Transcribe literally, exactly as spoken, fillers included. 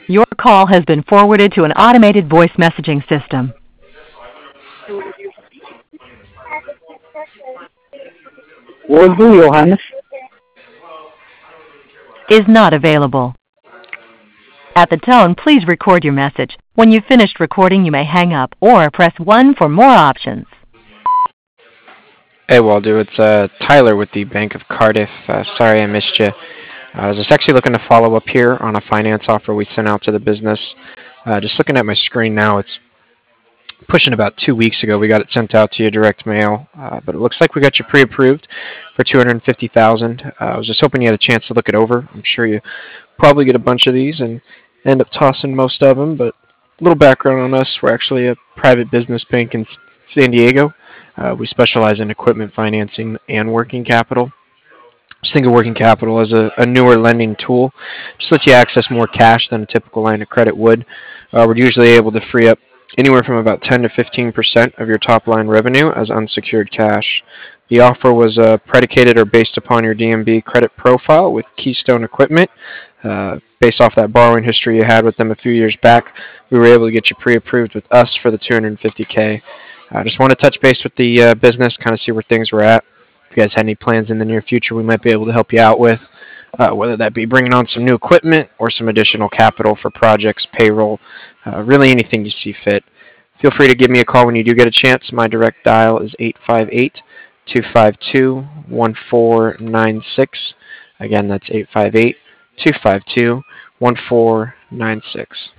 Your call has been forwarded to an automated voice messaging system. Wolfu Johannes. Is not available. At the tone, please record your message. When you've finished recording, you may hang up or press one for more options. Hey, Waldo. It's uh, Tyler with the Bank of Cardiff. Uh, sorry I missed you. I was just actually looking to follow up here on a finance offer we sent out to the business. Uh, just looking at my screen now, it's pushing about two weeks ago. We got it sent out to you direct mail, uh, but it looks like we got you pre-approved for two hundred fifty thousand dollars. Uh, I was just hoping you had a chance to look it over. I'm sure you probably get a bunch of these and end up tossing most of them, but a little background on us. We're actually a private business bank in San Diego. Uh, we specialize in equipment financing and working capital. Single working capital is a, a newer lending tool. Just lets you access more cash than a typical line of credit would. Uh, we're usually able to free up anywhere from about ten to fifteen percent of your top line revenue as unsecured cash. The offer was uh, predicated or based upon your D M B credit profile with Keystone Equipment. Uh, based off that borrowing history you had with them a few years back, we were able to get you pre-approved with us for the two hundred fifty K. I uh, just want to touch base with the uh, business, kind of see where things were at. If you guys had any plans in the near future we might be able to help you out with, uh, whether that be bringing on some new equipment or some additional capital for projects, payroll, uh, really anything you see fit. Feel free to give me a call when you do get a chance. My direct dial is eight five eight, two five two, one four nine six. Again, that's eight five eight, two five two, one four nine six.